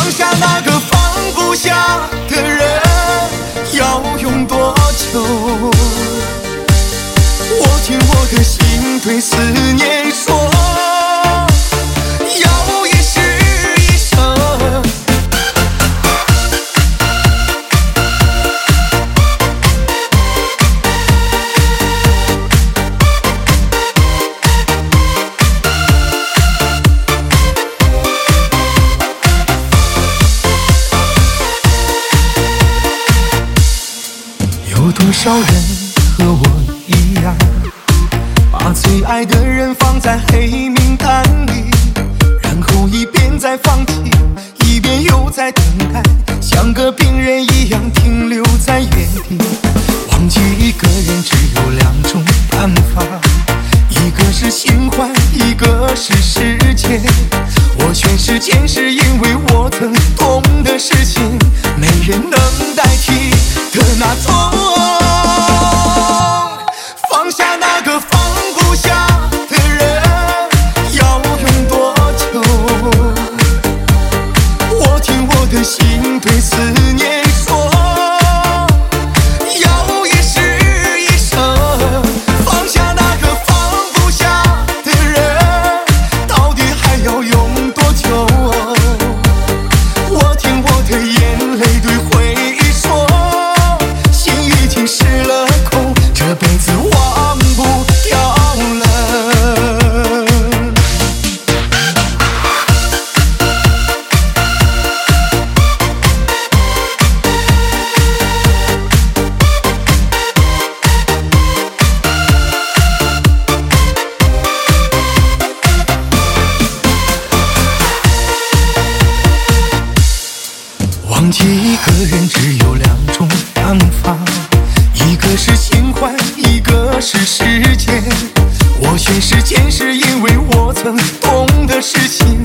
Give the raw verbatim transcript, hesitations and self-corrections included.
下那个放不下的人要用多久？我听我的心对思念说，要一世一生。有多少人和我一样，把最爱的人放在黑名单里，然后一边在放弃，一边又在等待，像个病人一样停留在原地。忘记一个人只有两种办法，一个是心怀，一个是时间。我选时间是因为我曾懂的事情，没人能代替的那种。放下那个放不下的人要用多久？我听我的心对思念说，要一世一生。放下那个放不下的人到底还要用多久？我听我的眼泪对回忆说，心已经失了控，这辈子忘不掉了。忘记一个人只有两种办法，一个是心怀，一个是时间。我选时间是因为我曾懂的事情，